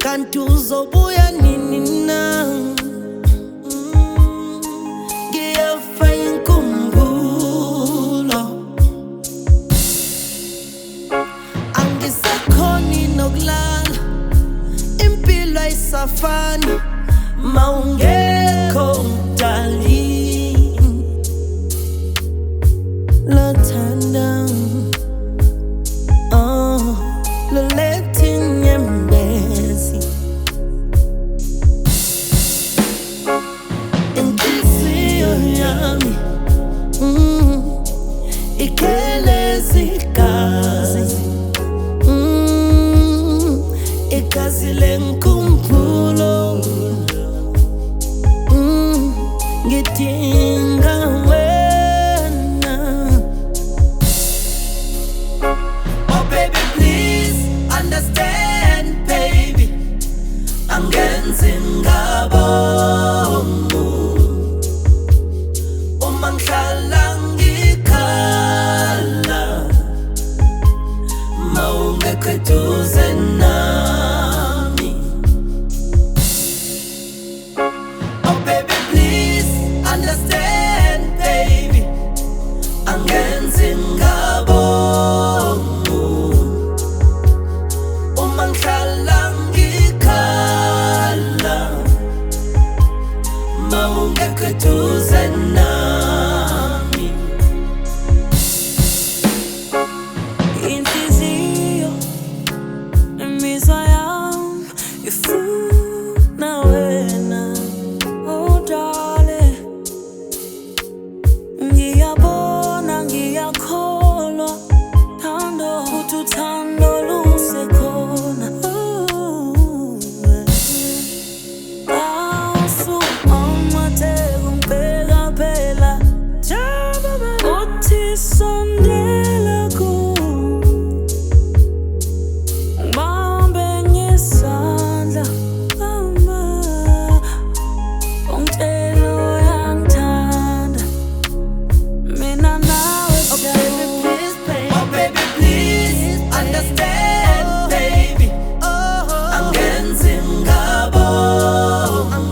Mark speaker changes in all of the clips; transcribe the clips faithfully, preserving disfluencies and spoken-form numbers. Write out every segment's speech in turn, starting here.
Speaker 1: kanti uzobuya nini na? Ngiyafa inkumbulo, angisakhoni nokulala, impilo ayisafani mawungekho darling. Lothanda oh loletha inyembezi, inhliziyo yami mm, ikheleza igazi mm, igazi lenkumbulo mm, ngidinga wena. Oh baby please understand baby, angenzi ngabomu uma ngihlala ngikhala mawungekho eduze nami. Oh baby please understand baby, angenzi ngabomu uma ngihlala ngikhala mawungekho eduze nami. Inhliziyo imizwa yami ifuna wena, oh darling. Ngiyabona ngiyakholwa thando ukuthi uthando lusekhona. Awusu amathe ngibheka phela uthi sondela kuwe, ngibambe ngesandla mama, ungitshela uyangithanda mina nawe siyabona. Oh baby please understand baby, angenzi ngabomu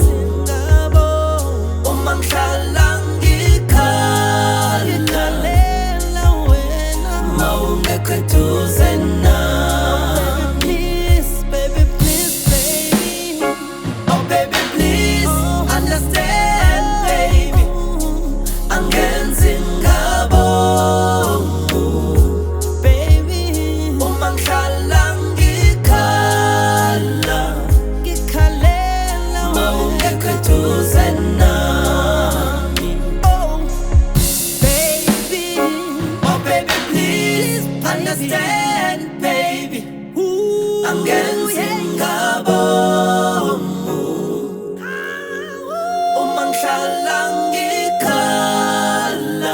Speaker 1: uma ngihlala ngikhala mawungekho eduze nami. Baby please baby, oh baby please understand baby, angenzi ngabomu baby uma ngihlala ngikhala mawungekho eduze nami. Oh baby, oh baby please understand baby, angenzi ngabomu uma ngihlala ngikhala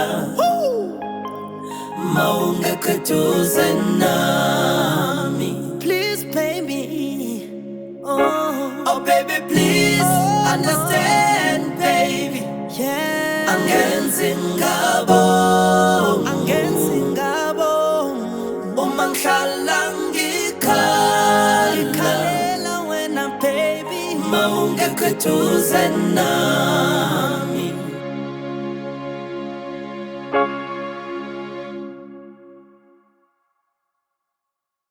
Speaker 1: mawungekho eduze nami. Please baby, oh, oh baby please understand baby, yeah, angenzi ngabomu angenzi ngabomu uma ngihlala ngikhala wena baby mawungekho eduze nami.